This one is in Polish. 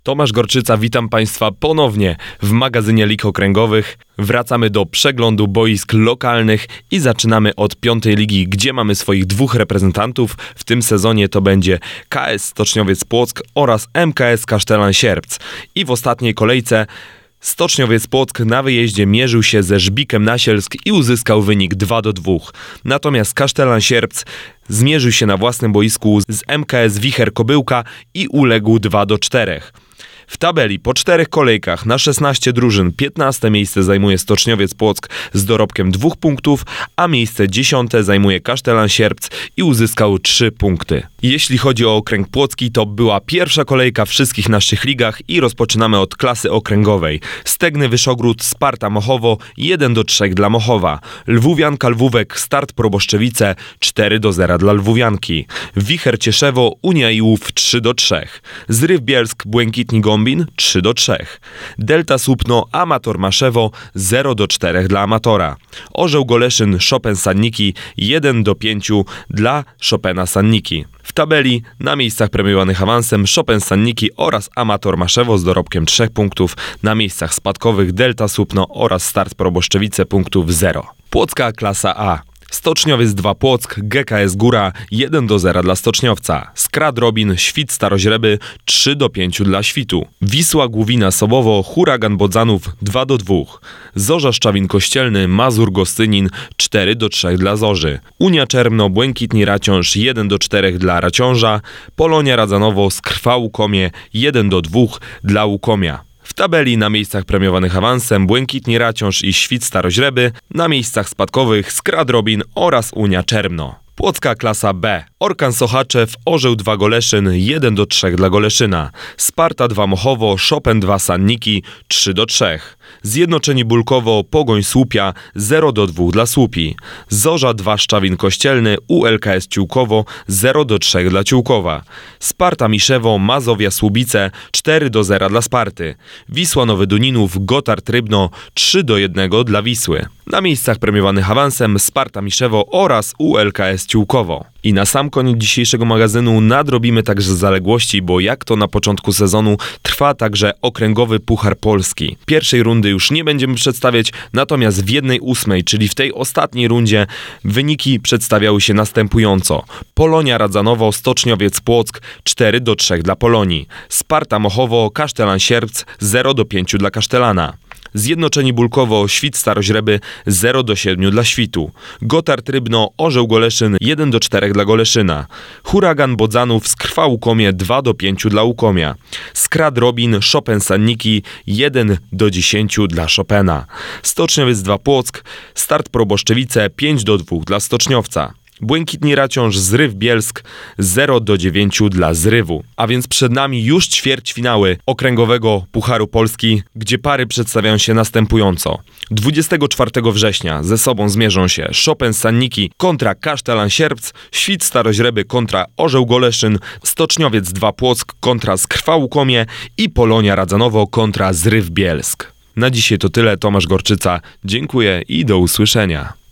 Tomasz Gorczyca, witam Państwa ponownie w magazynie lig okręgowych. Wracamy do przeglądu boisk lokalnych i zaczynamy od 5. ligi, gdzie mamy swoich dwóch reprezentantów. W tym sezonie to będzie KS Stoczniowiec Płock oraz MKS Kasztelan Sierpc. I w ostatniej kolejce Stoczniowiec Płock na wyjeździe mierzył się ze Żbikiem Nasielsk i uzyskał wynik 2-2. Natomiast Kasztelan Sierpc zmierzył się na własnym boisku z MKS Wicher Kobyłka i uległ 2-4. W tabeli po 4 kolejkach na 16 drużyn 15 miejsce zajmuje Stoczniowiec Płock z dorobkiem 2 punktów, a miejsce 10 zajmuje Kasztelan Sierpc i uzyskał 3 punkty. Jeśli chodzi o okręg płocki, to była pierwsza kolejka w wszystkich naszych ligach i rozpoczynamy od klasy okręgowej. Stegny Wyszogród, Sparta Mochowo 1-3 dla Mochowa. Lwówianka Lwówek, Start Proboszczewice 4-0 dla Lwówianki. Wicher Cieszewo, Unia Iłów 3-3. Zryw Bielsk, Błękitni Gombin 3-3. Delta Słupno, Amator Maszewo 0-4 dla Amatora. Orzeł Goleszyn, Chopin Sanniki 1-5 dla Chopina Sanniki. W tabeli na miejscach premiowanych awansem Chopin Sanniki oraz Amator Maszewo z dorobkiem 3 punktów, na miejscach spadkowych Delta Słupno oraz Start Proboszczewice punktów 0. Płocka klasa A. Stoczniowiec 2 Płock, GKS Góra 1-0 dla Stoczniowca. Skrad Robin, Świt Staroźreby 3-5 dla Świtu. Wisła Główina Sobowo, Huragan Bodzanów 2-2. Zorza Szczawin Kościelny, Mazur Gostynin 4-3 dla Zorzy. Unia Czermno, Błękitni Raciąż 1-4 dla Raciąża. Polonia Radzanowo, Skrwa Łukomie 1-2 dla Łukomia. W tabeli na miejscach premiowanych awansem Błękitni Raciąż i Świt Staroźreby, na miejscach spadkowych Skrad Robin oraz Unia Czermno. Płocka klasa B. Orkan Sochaczew, Orzeł 2 Goleszyn 1-3 dla Goleszyna. Sparta 2 Mochowo, Chopin 2 Sanniki 3-3. Zjednoczeni Bulkowo, Pogoń Słupia 0-2 dla Słupi. Zorza 2 Szczawin Kościelny, ULKS Ciłkowo 0-3 dla Ciłkowa. Sparta Miszewo, Mazowia Słubice 4-0 dla Sparty. Wisła Nowy Duninów, Gotard Rybno 3-1 dla Wisły. Na miejscach premiowanych awansem Sparta Miszewo oraz ULKS Ciłkowo. I na sam koniec dzisiejszego magazynu nadrobimy także zaległości, bo jak to na początku sezonu trwa także okręgowy Puchar Polski. Pierwszej rundy już nie będziemy przedstawiać, natomiast w 1/8, czyli w tej ostatniej rundzie, wyniki przedstawiały się następująco. Polonia Radzanowo, Stoczniowiec Płock 4-3 dla Polonii. Sparta Mochowo, Kasztelan Sierpc 0-5 dla Kasztelana. Zjednoczeni Bulkowo, Świt Staroźreby 0-7 dla Świtu. Gotard Rybno, Orzeł Goleszyn 1-4 dla Goleszyna. Huragan Bodzanów, Skrwa Łukomie 2-5 dla Łukomia. Skrad Robin, Chopin Sanniki 1-10 dla Chopina. Stoczniowiec 2 Płock, Start Proboszczewice 5-2 dla Stoczniowca. Błękitni Raciąż, Zryw Bielsk 0-9 dla Zrywu. A więc przed nami już ćwierćfinały okręgowego Pucharu Polski, gdzie pary przedstawiają się następująco. 24 września ze sobą zmierzą się Chopin Sanniki kontra Kasztelan Sierpc, Świt Staroźreby kontra Orzeł Goleszyn, Stoczniowiec 2 Płock kontra Skrwa Łukomie i Polonia Radzanowo kontra Zryw Bielsk. Na dzisiaj to tyle. Tomasz Gorczyca. Dziękuję i do usłyszenia.